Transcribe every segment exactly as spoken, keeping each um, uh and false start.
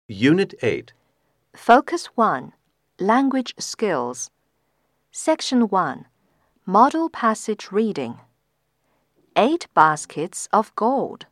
Unit eight. Focus one. Language Skills. Section one. Model Passage Reading. Eight baskets of gold.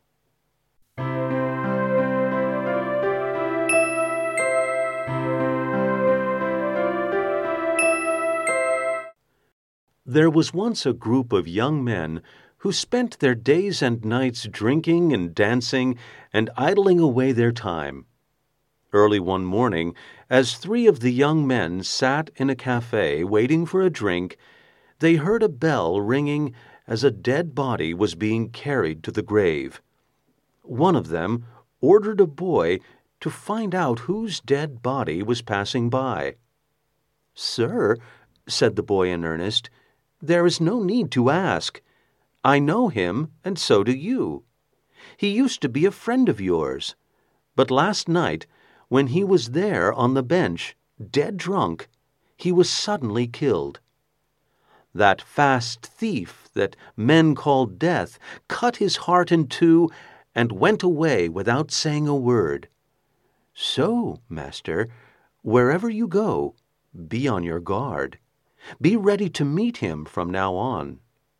There was once a group of young men who spent their days and nights drinking and dancing and idling away their time. Early one morning, as three of the young men sat in a cafe waiting for a drink, they heard a bell ringing as a dead body was being carried to the grave. One of them ordered a boy to find out whose dead body was passing by. "Sir," said the boy in earnest, "there is no need to ask. I know him, and so do you. He used to be a friend of yours. But last night, when he was there on the bench, dead drunk, he was suddenly killed. That fast thief that men call Death cut his heart in two and went away without saying a word. So, master, wherever you go, be on your guard. Be ready to meet him from now on."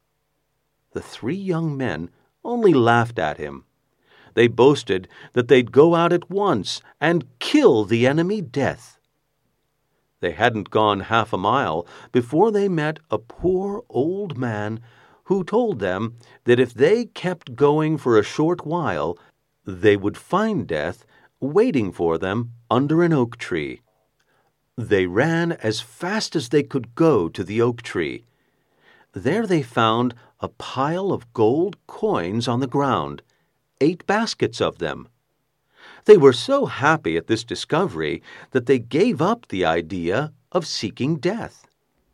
The three young men only laughed at him. They boasted that they'd go out at once and kill the enemy Death. They hadn't gone half a mile before they met a poor old man who told them that if they kept going for a short while, they would find Death waiting for them under an oak tree. They ran as fast as they could go to the oak tree. There they found a pile of gold coins on the ground, eight baskets of them. They were so happy at this discovery that they gave up the idea of seeking Death.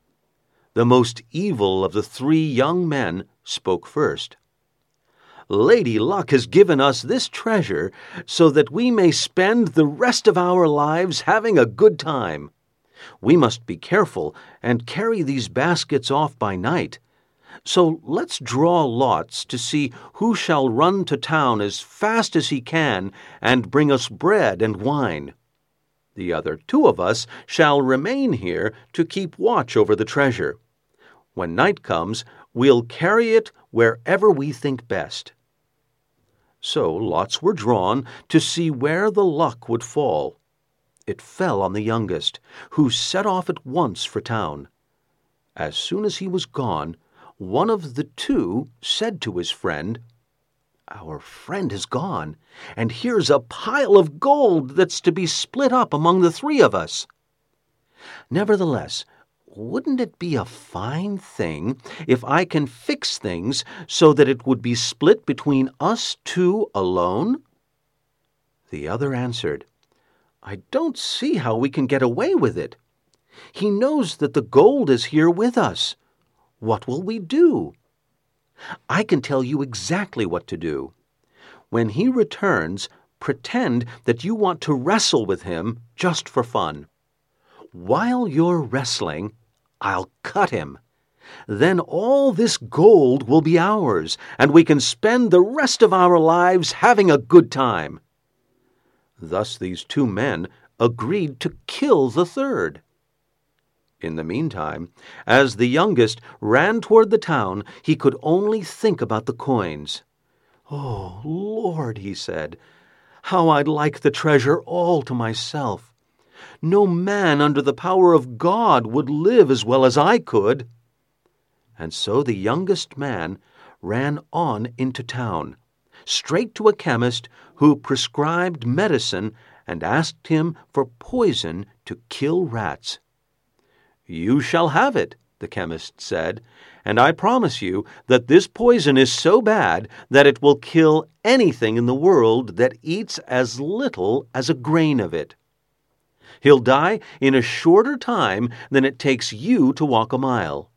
The most evil of the three young men spoke first. "Lady Luck has given us this treasure so that we may spend the rest of our lives having a good time. We must be careful and carry these baskets off by night. So let's draw lots to see who shall run to town as fast as he can and bring us bread and wine. The other two of us shall remain here to keep watch over the treasure. When night comes, we'll carry it wherever we think best." So lots were drawn to see where the luck would fall. It fell on the youngest, who set off at once for town. As soon as he was gone, one of the two said to his friend, "Our friend has gone, and here's a pile of gold that's to be split up among the three of us. Nevertheless, wouldn't it be a fine thing if I can fix things so that it would be split between us two alone?" The other answered, "I don't see how we can get away with it. He knows that the gold is here with us. What will we do?" "I can tell you exactly what to do. When he returns, pretend that you want to wrestle with him just for fun. While you're wrestling, I'll cut him. Then all this gold will be ours, and we can spend the rest of our lives having a good time." Thus these two men agreed to kill the third. In the meantime, as the youngest ran toward the town, he could only think about the coins. "Oh, Lord," he said, "how I'd like the treasure all to myself. No man under the power of God would live as well as I could." And so the youngest man ran on into town, straight to a chemist who prescribed medicine and asked him for poison to kill rats. "You shall have it," the chemist said, "and I promise you that this poison is so bad that it will kill anything in the world that eats as little as a grain of it. He'll die in a shorter time than it takes you to walk a mile."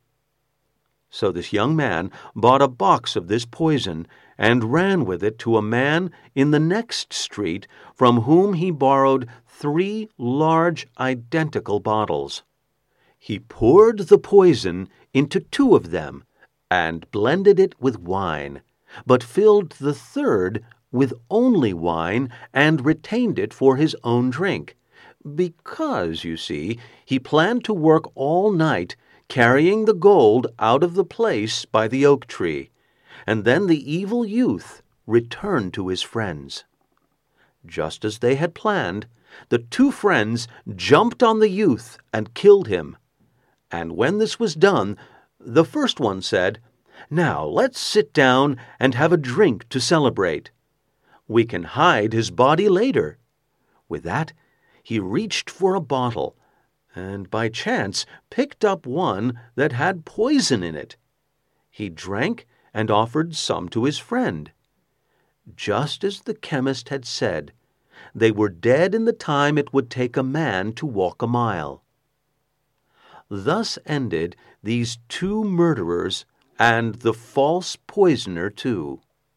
So this young man bought a box of this poison and ran with it to a man in the next street from whom he borrowed three large identical bottles. He poured the poison into two of them and blended it with wine, but filled the third with only wine and retained it for his own drink, because, you see, he planned to work all night carrying the gold out of the place by the oak tree, and then the evil youth returned to his friends. Just as they had planned, the two friends jumped on the youth and killed him. And when this was done, the first one said, "Now let's sit down and have a drink to celebrate. We can hide his body later." With that, he reached for a bottle, and by chance picked up one that had poison in it. He drank and offered some to his friend. Just as the chemist had said, they were dead in the time it would take a man to walk a mile. Thus ended these two murderers and the false poisoner too.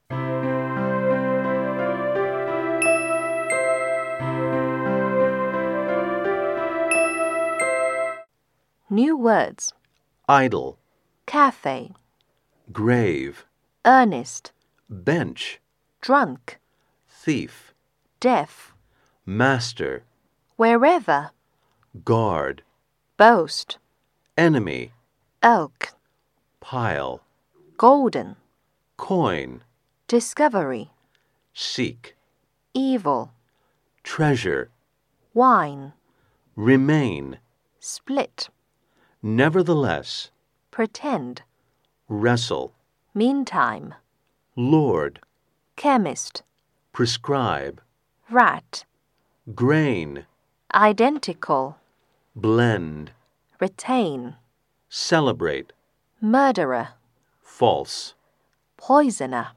New words. Idle, Cafe, grave, earnest, bench, drunk, thief, deaf, master, wherever, guard, boast, enemy, elk, pile, golden, coin, discovery, seek, evil, treasure, wine, remain, split, nevertheless, pretend, wrestle, meantime, Lord, chemist, prescribe, rat, grain, identical, blend, retain, celebrate, murderer, false. poisoner.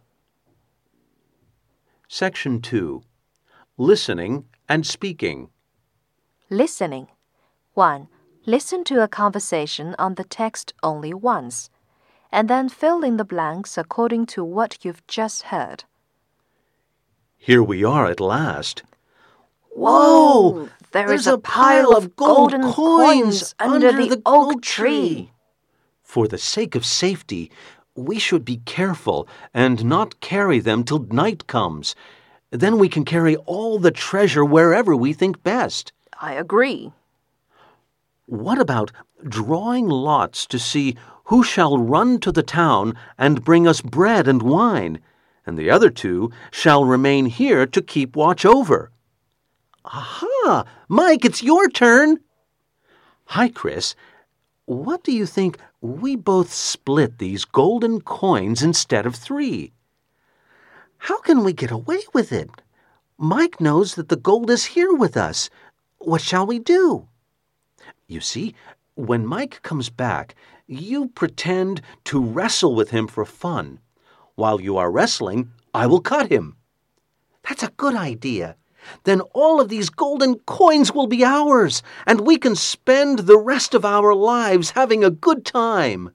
Section two. Listening and speaking. Listening. one. Listen to a conversation on the text only once, and then fill in the blanks according to what you've just heard. Here we are at last. Whoa! There is a pile of golden coins under the oak tree. For the sake of safety, we should be careful and not carry them till night comes. Then we can carry all the treasure wherever we think best. I agree. What about drawing lots to see who shall run to the town and bring us bread and wine, and the other two shall remain here to keep watch over? Aha! Mike, it's your turn! Hi, Chris. What do you think we both split these golden coins instead of three? How can we get away with it? Mike knows that the gold is here with us. What shall we do? You see, when Mike comes back, you pretend to wrestle with him for fun. While you are wrestling, I will cut him. That's a good idea. Then all of these golden coins will be ours, and we can spend the rest of our lives having a good time.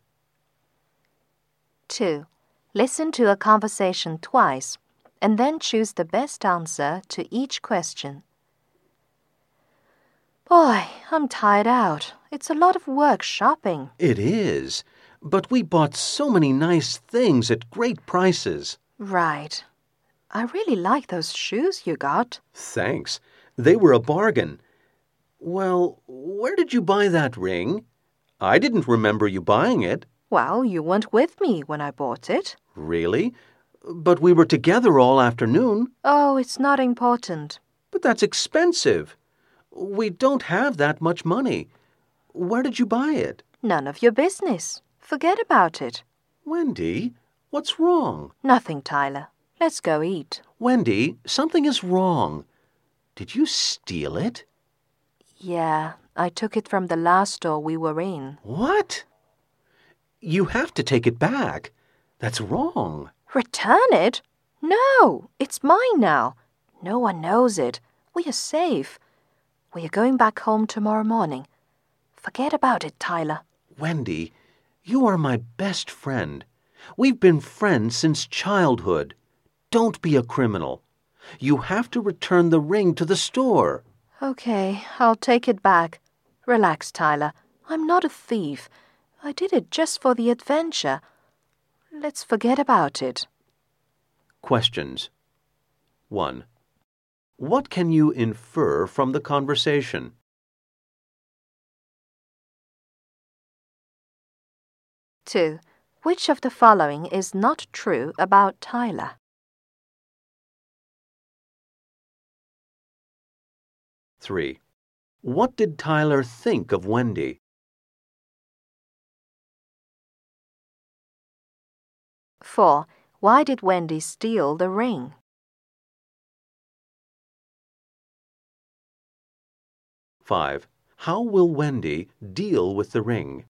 two. Listen to a conversation twice, and then choose the best answer to each question. Boy, I'm tired out. It's a lot of work shopping. It is, but we bought so many nice things at great prices. Right. I really like those shoes you got. Thanks. They were a bargain. Well, where did you buy that ring? I didn't remember you buying it. Well, you weren't with me when I bought it. Really? But we were together all afternoon. Oh, it's not important. But that's expensive. We don't have that much money. Where did you buy it? None of your business. Forget about it. Wendy, what's wrong? Nothing, Tyler. Let's go eat. Wendy, something is wrong. Did you steal it? Yeah, I took it from the last store we were in. What? You have to take it back. That's wrong. Return it? No, it's mine now. No one knows it. We are safe. We are going back home tomorrow morning. Forget about it, Tyler. Wendy, you are my best friend. We've been friends since childhood. Don't be a criminal. You have to return the ring to the store. Okay, I'll take it back. Relax, Tyler. I'm not a thief. I did it just for the adventure. Let's forget about it. Questions. one. What can you infer from the conversation? two. Which of the following is not true about Tyler? three. What did Tyler think of Wendy? four. Why did Wendy steal the ring? five. How will Wendy deal with the ring?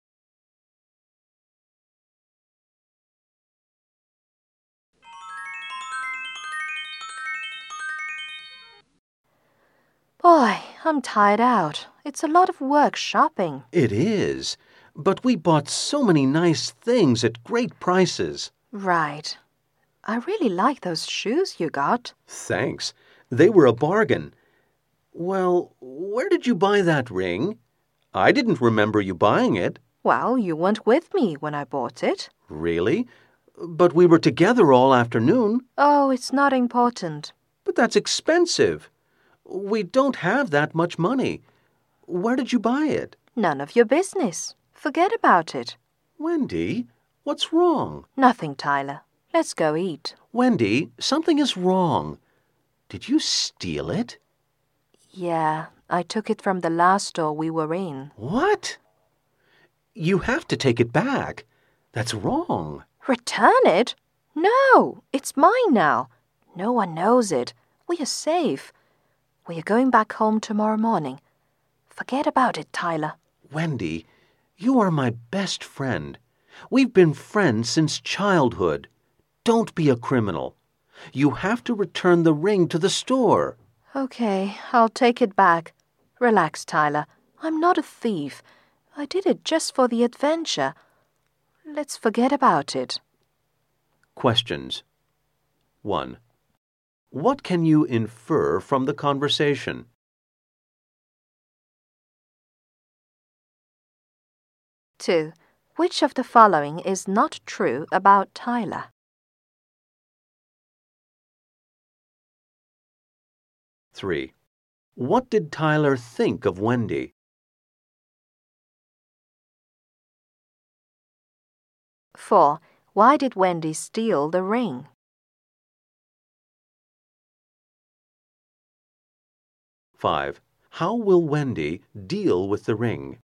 Boy, I'm tired out. It's a lot of work shopping. It is, but we bought so many nice things at great prices. Right. I really like those shoes you got. Thanks. They were a bargain. Well, where did you buy that ring? I didn't remember you buying it. Well, you weren't with me when I bought it. Really? But we were together all afternoon. Oh, it's not important. But that's expensive. We don't have that much money. Where did you buy it? None of your business. Forget about it. Wendy, what's wrong? Nothing, Tyler. Let's go eat. Wendy, something is wrong. Did you steal it? Yeah, I took it from the last store we were in. What? You have to take it back. That's wrong. Return it? No, it's mine now. No one knows it. We are safe. We are going back home tomorrow morning. Forget about it, Tyler. Wendy, you are my best friend. We've been friends since childhood. Don't be a criminal. You have to return the ring to the store. Okay, I'll take it back. Relax, Tyler. I'm not a thief. I did it just for the adventure. Let's forget about it. Questions. one. What can you infer from the conversation? two. Which of the following is not true about Tyler? three. What did Tyler think of Wendy? four. Why did Wendy steal the ring? five. How will Wendy deal with the ring?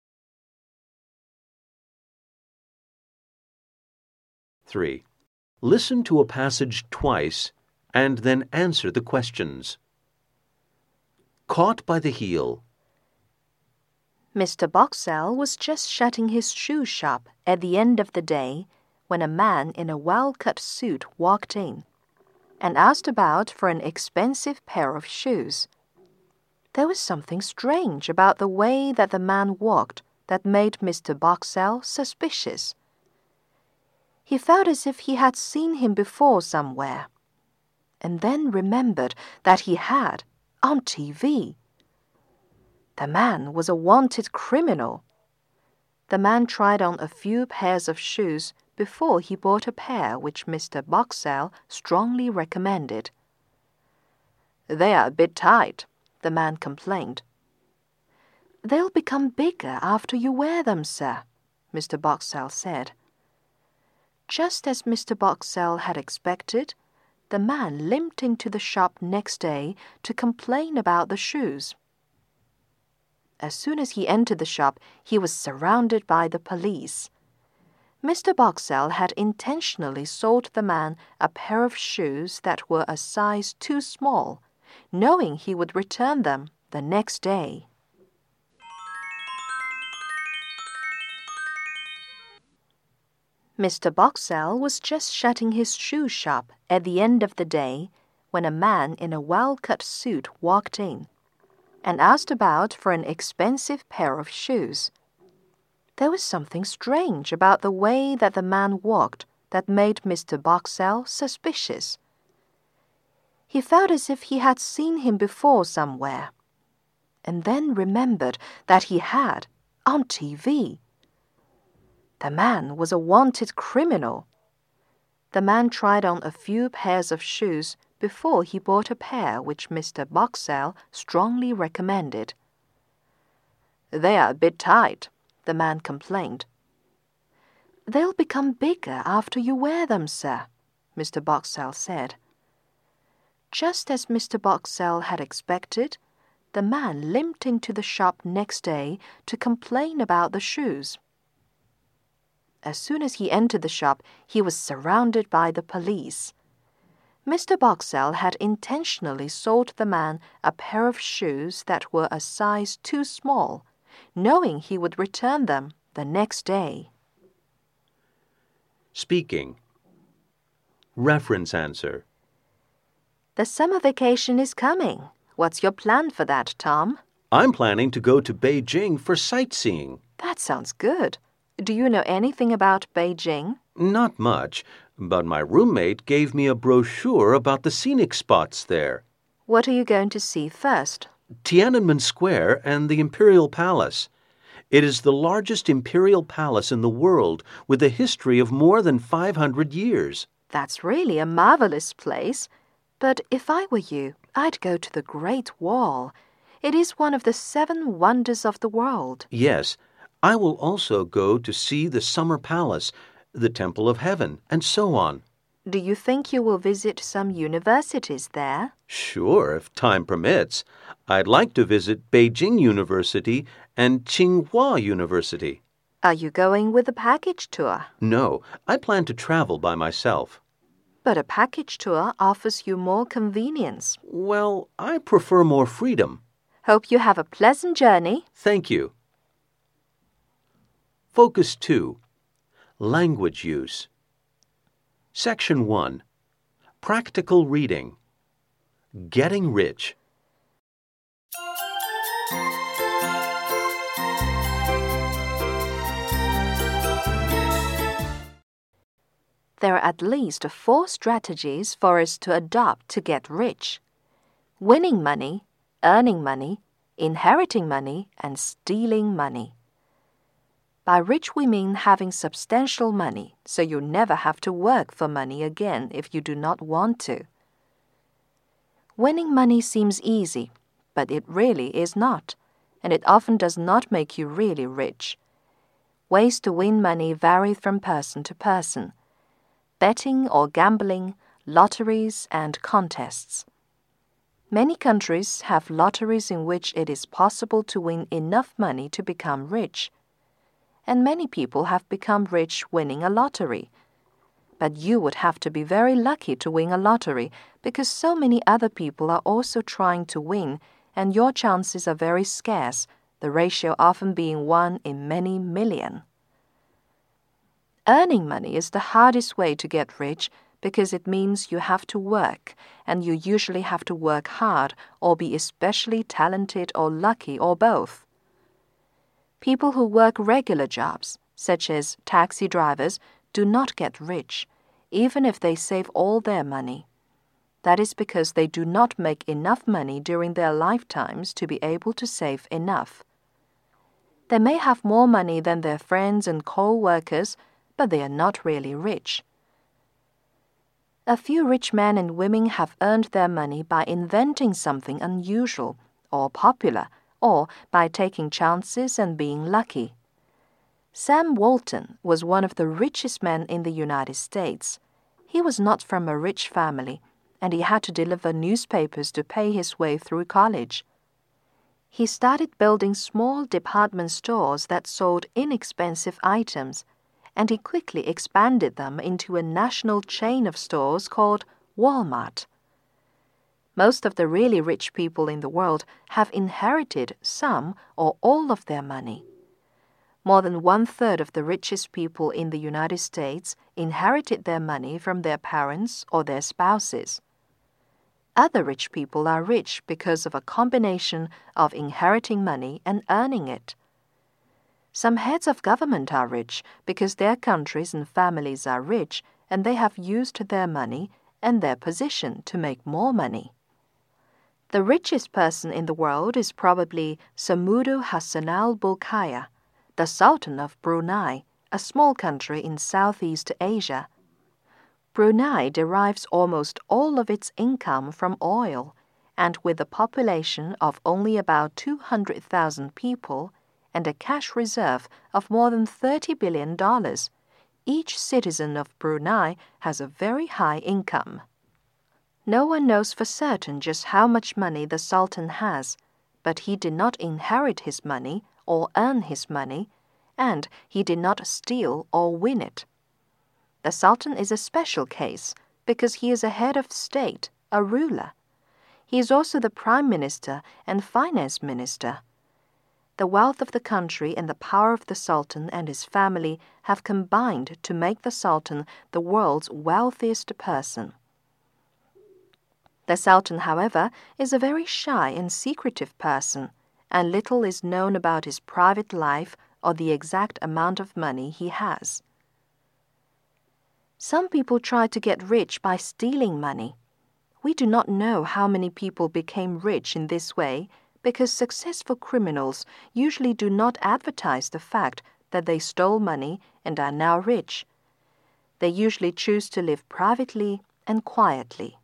three. Listen to a passage twice and then answer the questions. Caught by the heel. Mister Boxell was just shutting his shoe shop at the end of the day when a man in a well-cut suit walked in and asked about for an expensive pair of shoes. There was something strange about the way that the man walked that made Mister Boxell suspicious. He felt as if he had seen him before somewhere, and then remembered that he had, on T V. The man was a wanted criminal. The man tried on a few pairs of shoes before he bought a pair which Mister Boxell strongly recommended. "They are a bit tight," the man complained. "They'll become bigger after you wear them, sir," Mister Boxell said. Just as Mister Boxell had expected, the man limped into the shop next day to complain about the shoes. As soon as he entered the shop, he was surrounded by the police. Mister Boxell had intentionally sold the man a pair of shoes that were a size too small, knowing he would return them the next day. Mister Boxell was just shutting his shoe shop at the end of the day when a man in a well-cut suit walked in and asked about for an expensive pair of shoes. There was something strange about the way that the man walked that made Mister Boxell suspicious. He felt as if he had seen him before somewhere, and then remembered that he had, on T V. The man was a wanted criminal. The man tried on a few pairs of shoes before he bought a pair which Mister Boxall strongly recommended. "They are a bit tight," the man complained. "They'll become bigger after you wear them, sir," Mister Boxall said. Just as Mister Boxall had expected, the man limped into the shop next day to complain about the shoes. As soon as he entered the shop, he was surrounded by the police. Mister Boxall had intentionally sold the man a pair of shoes that were a size too small, knowing he would return them the next day. Speaking. Reference answer. The summer vacation is coming. What's your plan for that, Tom? I'm planning to go to Beijing for sightseeing. That sounds good. Do you know anything about Beijing? Not much, but my roommate gave me a brochure about the scenic spots there. What are you going to see first? Tiananmen Square and the Imperial Palace. It is the largest imperial palace in the world with a history of more than five hundred years. That's really a marvelous place. But if I were you, I'd go to the Great Wall. It is one of the seven wonders of the world. Yes, I will also go to see the Summer Palace, the Temple of Heaven, and so on. Do you think you will visit some universities there? Sure, if time permits. I'd like to visit Beijing University and Tsinghua University. Are you going with a package tour? No, I plan to travel by myself. But a package tour offers you more convenience. Well, I prefer more freedom. Hope you have a pleasant journey. Thank you. Focus two. Language use. Section one. Practical reading. Getting rich. There are at least four strategies for us to adopt to get rich: winning money, earning money, inheriting money, and stealing money. By rich we mean having substantial money, so you never have to work for money again if you do not want to. Winning money seems easy, but it really is not, and it often does not make you really rich. Ways to win money vary from person to person. Betting or gambling, lotteries, and contests. Many countries have lotteries in which it is possible to win enough money to become rich. And many people have become rich winning a lottery. But you would have to be very lucky to win a lottery because so many other people are also trying to win, and your chances are very scarce, the ratio often being one in many million. Earning money is the hardest way to get rich because it means you have to work, and you usually have to work hard or be especially talented or lucky or both. People who work regular jobs, such as taxi drivers, do not get rich, even if they save all their money. That is because they do not make enough money during their lifetimes to be able to save enough. They may have more money than their friends and co-workers, but they are not really rich. A few rich men and women have earned their money by inventing something unusual or popular, or by taking chances and being lucky. Sam Walton was one of the richest men in the United States. He was not from a rich family, and he had to deliver newspapers to pay his way through college. He started building small department stores that sold inexpensive items, and he quickly expanded them into a national chain of stores called Walmart. Most of the really rich people in the world have inherited some or all of their money. More than one-third of the richest people in the United States inherited their money from their parents or their spouses. Other rich people are rich because of a combination of inheriting money and earning it. Some heads of government are rich because their countries and families are rich and they have used their money and their position to make more money. The richest person in the world is probably Samudu Hassan al-Bolkiah, the Sultan of Brunei, a small country in Southeast Asia. Brunei derives almost all of its income from oil, and with a population of only about two hundred thousand people and a cash reserve of more than thirty billion dollars, each citizen of Brunei has a very high income. No one knows for certain just how much money the Sultan has, but he did not inherit his money or earn his money, and he did not steal or win it. The Sultan is a special case because he is a head of state, a ruler. He is also the prime minister and finance minister. The wealth of the country and the power of the Sultan and his family have combined to make the Sultan the world's wealthiest person. The Sultan, however, is a very shy and secretive person, and little is known about his private life or the exact amount of money he has. Some people try to get rich by stealing money. We do not know how many people became rich in this way because successful criminals usually do not advertise the fact that they stole money and are now rich. They usually choose to live privately and quietly.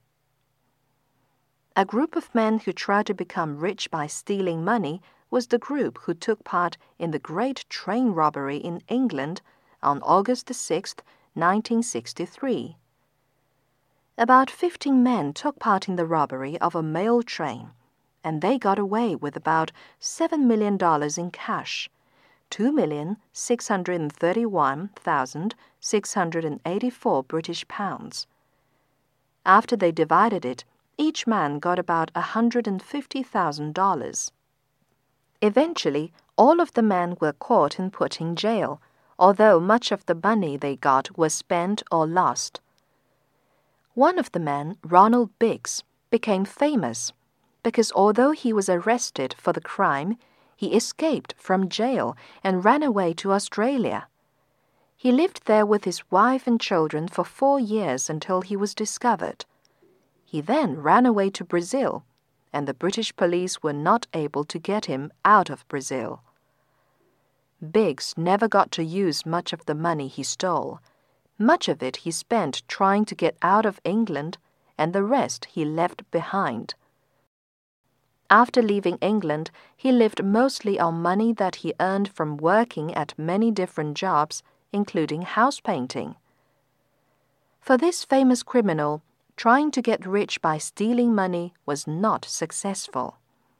A group of men who tried to become rich by stealing money was the group who took part in the Great Train Robbery in England on August the sixth, nineteen sixty-three. About fifteen men took part in the robbery of a mail train, and they got away with about seven million dollars in cash, two million six hundred thirty-one thousand six hundred eighty-four British pounds. After they divided it, each man got about one hundred fifty thousand dollars. Eventually, all of the men were caught and put in jail, although much of the money they got was spent or lost. One of the men, Ronald Biggs, became famous because although he was arrested for the crime, he escaped from jail and ran away to Australia. He lived there with his wife and children for four years until he was discovered. He then ran away to Brazil, and the British police were not able to get him out of Brazil. Biggs never got to use much of the money he stole. Much of it he spent trying to get out of England, and the rest he left behind. After leaving England, he lived mostly on money that he earned from working at many different jobs, including house painting. For this famous criminal, trying to get rich by stealing money was not successful.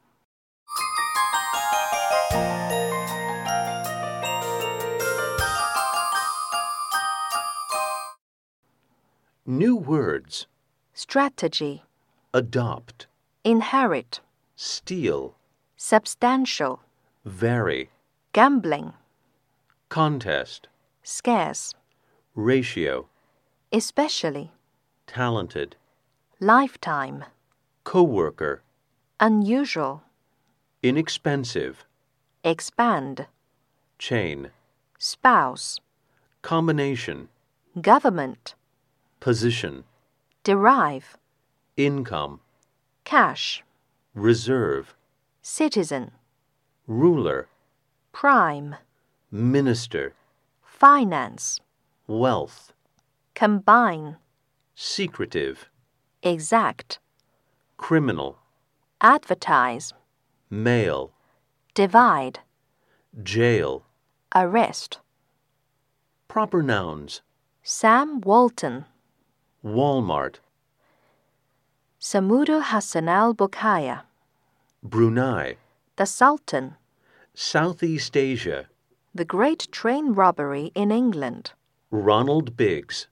New words. Strategy, Adopt. inherit, Steal. substantial, Vary. gambling, Contest. scarce, Ratio. especially, Talented. lifetime, Coworker. unusual, Inexpensive. expand, Chain. spouse, Combination. government, Position. derive, Income. cash, Reserve. citizen, Ruler. prime, Minister. finance, Wealth. combine, Secretive. exact, Criminal. advertise, Mail. divide, Jail. arrest. Proper nouns. Sam Walton, Walmart. Samudra Hassan al-Bolkiah, Brunei. the Sultan, Southeast Asia. the Great Train Robbery in England. Ronald Biggs.